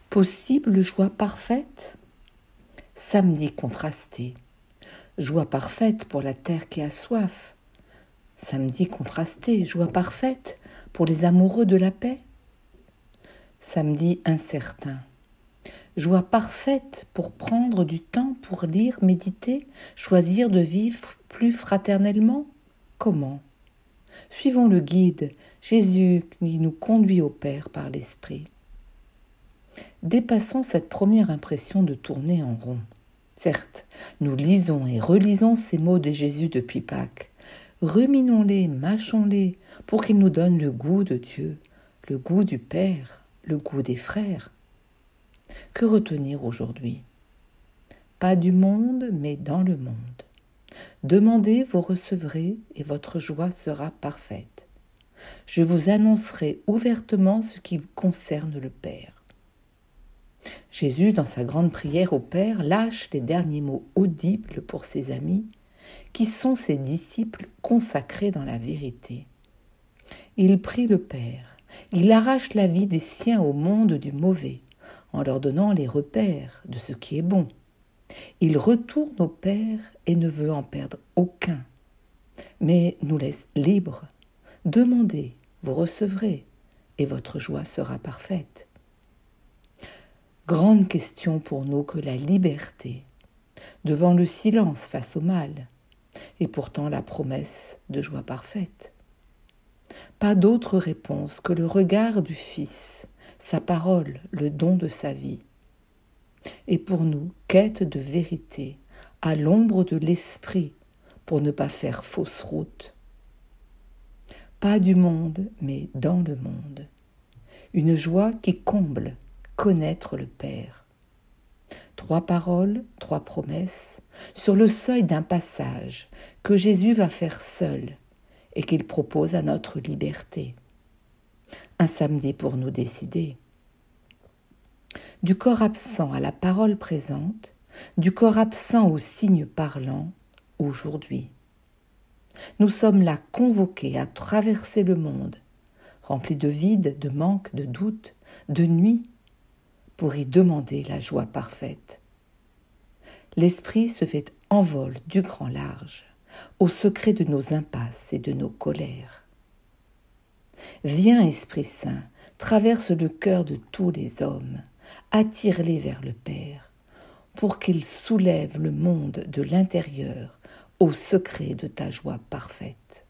Possible joie parfaite? Samedi contrasté. Joie parfaite pour la terre qui a soif. Samedi contrasté. Joie parfaite pour les amoureux de la paix. Samedi incertain. Joie parfaite pour prendre du temps pour lire, méditer, choisir de vivre plus fraternellement. Comment? Suivons le guide, Jésus qui nous conduit au Père par l'Esprit. Dépassons cette première impression de tourner en rond. Certes, nous lisons et relisons ces mots de Jésus depuis Pâques. Ruminons-les, mâchons-les, pour qu'ils nous donnent le goût de Dieu, le goût du Père, le goût des frères. Que retenir aujourd'hui? Pas du monde, mais dans le monde. Demandez, vous recevrez, et votre joie sera parfaite. Je vous annoncerai ouvertement ce qui concerne le Père. Jésus, dans sa grande prière au Père, lâche les derniers mots audibles pour ses amis, qui sont ses disciples consacrés dans la vérité. Il prie le Père, il arrache la vie des siens au monde du mauvais, en leur donnant les repères de ce qui est bon. Il retourne au Père et ne veut en perdre aucun, mais nous laisse libres. Demandez, vous recevrez, et votre joie sera parfaite. Grande question pour nous que la liberté, devant le silence face au mal, et pourtant la promesse de joie parfaite. Pas d'autre réponse que le regard du Fils, sa parole, le don de sa vie. Et pour nous, quête de vérité, à l'ombre de l'esprit, pour ne pas faire fausse route. Pas du monde, mais dans le monde. Une joie qui comble, connaître le Père. 3 paroles, 3 promesses, sur le seuil d'un passage que Jésus va faire seul et qu'il propose à notre liberté. Un samedi pour nous décider. Du corps absent à la parole présente, du corps absent aux signes parlants, aujourd'hui. Nous sommes là convoqués à traverser le monde, remplis de vide, de manque, de doute, de nuit, pour y demander la joie parfaite. L'esprit se fait envol du grand large, au secret de nos impasses et de nos colères. Viens, Esprit Saint, traverse le cœur de tous les hommes, attire-les vers le Père, pour qu'il soulève le monde de l'intérieur au secret de ta joie parfaite.